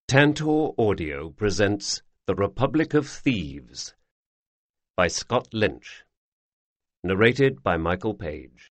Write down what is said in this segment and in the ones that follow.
Tantor Audio presents The Republic of Thieves by Scott Lynch. Narrated by Michael Page.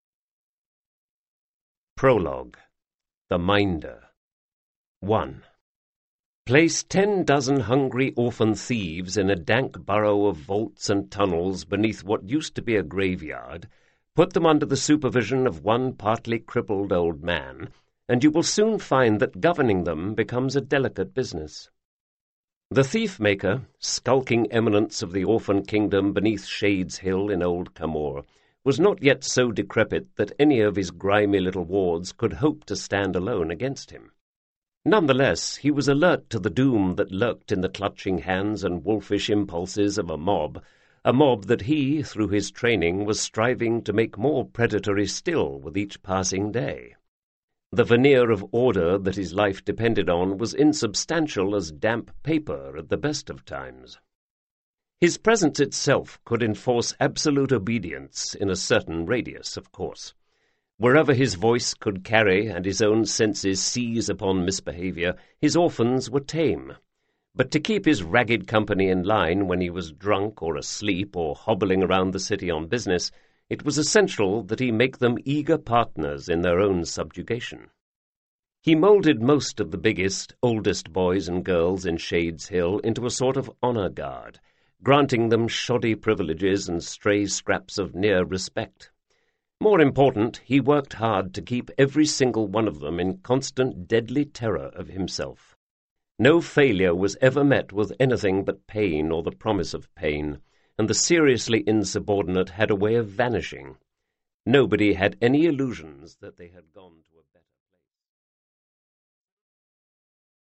Prologue. The Minder. 1. Place 10 dozen hungry orphan thieves in a dank burrow of vaults and tunnels beneath what used to be a graveyard, put them under the supervision of one partly crippled old man, and you will soon find that governing them becomes a delicate business. The thief-maker, skulking eminence of the orphan kingdom beneath Shades Hill in Old Camor, was not yet so decrepit that any of his grimy little wards could hope to stand alone against him. Nonetheless, he was alert to the doom that lurked in the clutching hands and wolfish impulses of a mob that he, through his training, was striving to make more predatory still with each passing day. The veneer of order that his life depended on was insubstantial as damp paper at the best of times. His presence itself could enforce absolute obedience in a certain radius, of course. Wherever his voice could carry and his own senses seize upon misbehavior, his orphans were tame. But to keep his ragged company in line when he was drunk or asleep or hobbling around the city on business, it was essential that he make them eager partners in their own subjugation. He moulded most of the biggest, oldest boys and girls in Shades Hill into a sort of honor guard, granting them shoddy privileges and stray scraps of near respect. More important, he worked hard to keep every single one of them in constant deadly terror of himself. No failure was ever met with anything but pain or the promise of pain, and the seriously insubordinate had a way of vanishing. Nobody had any illusions that they had gone to